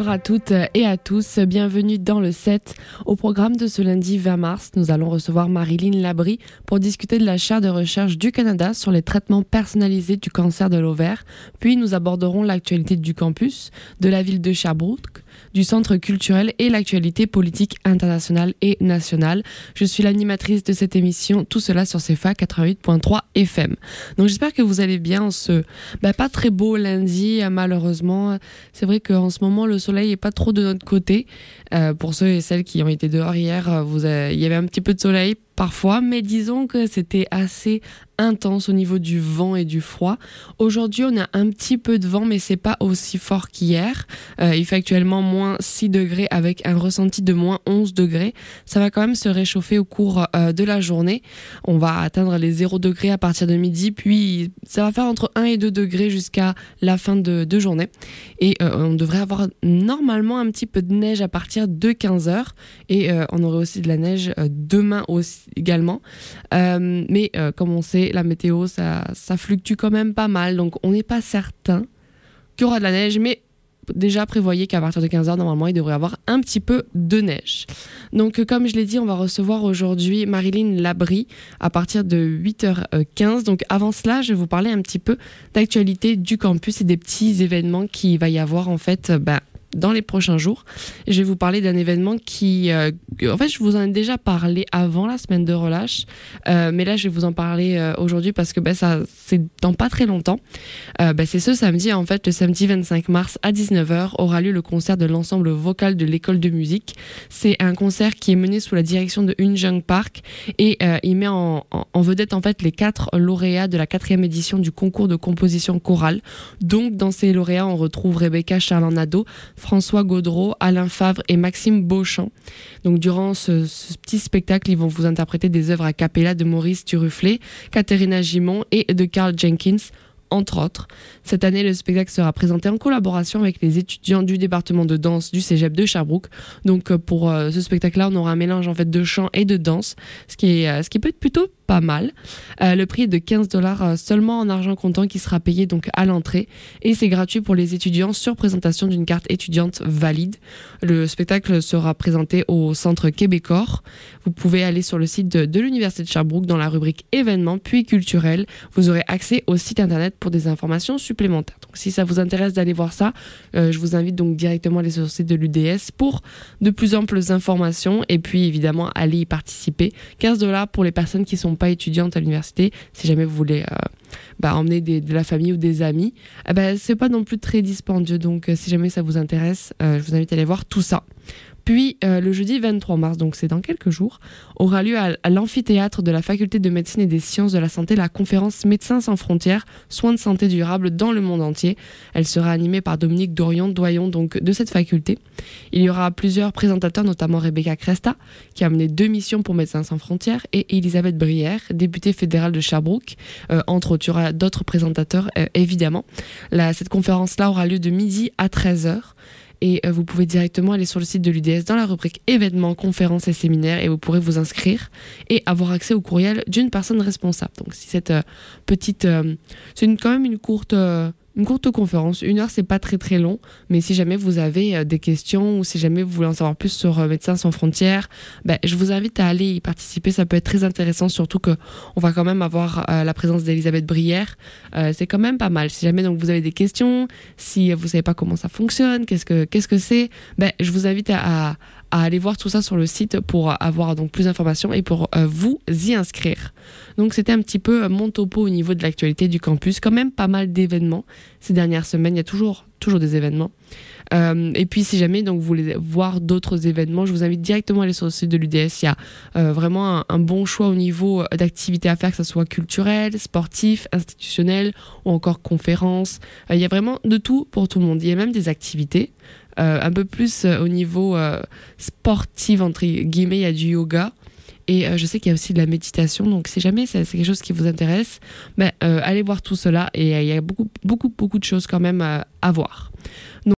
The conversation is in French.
Bonsoir à toutes et à tous, bienvenue dans le 7. Au programme de ce lundi 20 mars, nous allons recevoir Marilyn Labrie pour discuter de la chaire de recherche du Canada sur les traitements personnalisés du cancer de l'ovaire. Puis nous aborderons l'actualité du campus, de la ville de Sherbrooke, du centre culturel et l'actualité politique internationale et nationale. Je suis l'animatrice de cette émission, tout cela sur CFA 88.3 FM. Donc j'espère que vous allez bien ce pas très beau lundi, malheureusement. C'est vrai qu'en ce moment, le soleil n'est pas trop de notre côté. Pour ceux et celles qui ont été dehors hier, il y avait un petit peu de soleil parfois, mais disons que c'était assez intense au niveau du vent et du froid. Aujourd'hui, on a un petit peu de vent, mais c'est pas aussi fort qu'hier. Il fait actuellement moins 6 degrés avec un ressenti de moins 11 degrés. Ça va quand même se réchauffer au cours de la journée. On va atteindre les 0 degrés à partir de midi, puis ça va faire entre 1 et 2 degrés jusqu'à la fin de journée. Et on devrait avoir normalement un petit peu de neige à partir de 15h. Et on aurait aussi de la neige demain aussi également. Mais comme on sait, la météo, ça fluctue quand même pas mal. Donc, on n'est pas certain qu'il y aura de la neige. Mais déjà, prévoyez qu'à partir de 15h, normalement, il devrait y avoir un petit peu de neige. Donc, comme je l'ai dit, on va recevoir aujourd'hui Marilyn Labrie à partir de 8h15. Donc, avant cela, je vais vous parler un petit peu d'actualité du campus et des petits événements qu'il va y avoir, en fait, dans les prochains jours. Je vais vous parler d'un événement qui... en fait, je vous en ai déjà parlé avant la semaine de relâche, mais là, je vais vous en parler aujourd'hui parce que ça, c'est dans pas très longtemps. C'est ce samedi, en fait, le samedi 25 mars à 19h, aura lieu le concert de l'ensemble vocal de l'école de musique. C'est un concert qui est mené sous la direction de Eun Jung Park et il met en vedette, en fait, les 4 lauréats de la 4e édition du concours de composition chorale. Donc, dans ces lauréats, on retrouve Rebecca Charland-Nadeau, François Gaudreau, Alain Favre et Maxime Beauchamp. Donc durant ce petit spectacle, ils vont vous interpréter des œuvres a cappella de Maurice Turuflet, Katharina Gimond et de Carl Jenkins, entre autres. Cette année, le spectacle sera présenté en collaboration avec les étudiants du département de danse du Cégep de Sherbrooke. Donc pour ce spectacle-là, on aura un mélange en fait de chant et de danse, ce qui peut être plutôt pas mal. Le prix est de $15 seulement en argent comptant qui sera payé donc à l'entrée et c'est gratuit pour les étudiants sur présentation d'une carte étudiante valide. Le spectacle sera présenté au Centre Québecor. Vous pouvez aller sur le site de l'Université de Sherbrooke dans la rubrique événements puis culturels. Vous aurez accès au site internet pour des informations supplémentaires. Donc si ça vous intéresse d'aller voir ça, je vous invite donc directement à aller sur le site de l'UDS pour de plus amples informations et puis évidemment aller y participer. $15 pour les personnes qui sont pas étudiantes à l'université, si jamais vous voulez emmener de la famille ou des amis, c'est pas non plus très dispendieux, donc si jamais ça vous intéresse, je vous invite à aller voir tout ça. Puis le jeudi 23 mars, donc c'est dans quelques jours, aura lieu à l'amphithéâtre de la Faculté de médecine et des sciences de la santé la conférence Médecins sans frontières, soins de santé durable dans le monde entier. Elle sera animée par Dominique Dorion, doyen donc de cette faculté. Il y aura plusieurs présentateurs, notamment Rebecca Cresta, qui a mené 2 missions pour Médecins sans frontières, et Elisabeth Brière, députée fédérale de Sherbrooke. Entre autres, il y aura d'autres présentateurs, évidemment. Cette conférence-là aura lieu de midi à 13h. Et vous pouvez directement aller sur le site de l'UDS dans la rubrique événements, conférences et séminaires et vous pourrez vous inscrire et avoir accès au courriel d'une personne responsable. Donc si cette petite... c'est quand même une courte conférence, 1 heure, c'est pas très très long, mais si jamais vous avez des questions ou si jamais vous voulez en savoir plus sur Médecins sans frontières, je vous invite à aller y participer, ça peut être très intéressant, surtout que on va quand même avoir la présence d'Elisabeth Brière, c'est quand même pas mal. Si jamais donc vous avez des questions, si vous savez pas comment ça fonctionne, qu'est-ce que c'est, je vous invite à aller voir tout ça sur le site pour avoir donc plus d'informations et pour vous y inscrire. Donc c'était un petit peu mon topo au niveau de l'actualité du campus, quand même pas mal d'événements ces dernières semaines, il y a toujours des événements. Et puis si jamais donc vous voulez voir d'autres événements, je vous invite directement à aller sur le site de l'UDS. Il y a vraiment un bon choix au niveau d'activités à faire, que ce soit culturel, sportif, institutionnel ou encore conférences. Il y a vraiment de tout pour tout le monde. Il y a même des activités un peu plus au niveau sportif, entre guillemets, il y a du yoga. Et je sais qu'il y a aussi de la méditation, donc si jamais c'est quelque chose qui vous intéresse, allez voir tout cela et il y a beaucoup de choses quand même à voir. Donc,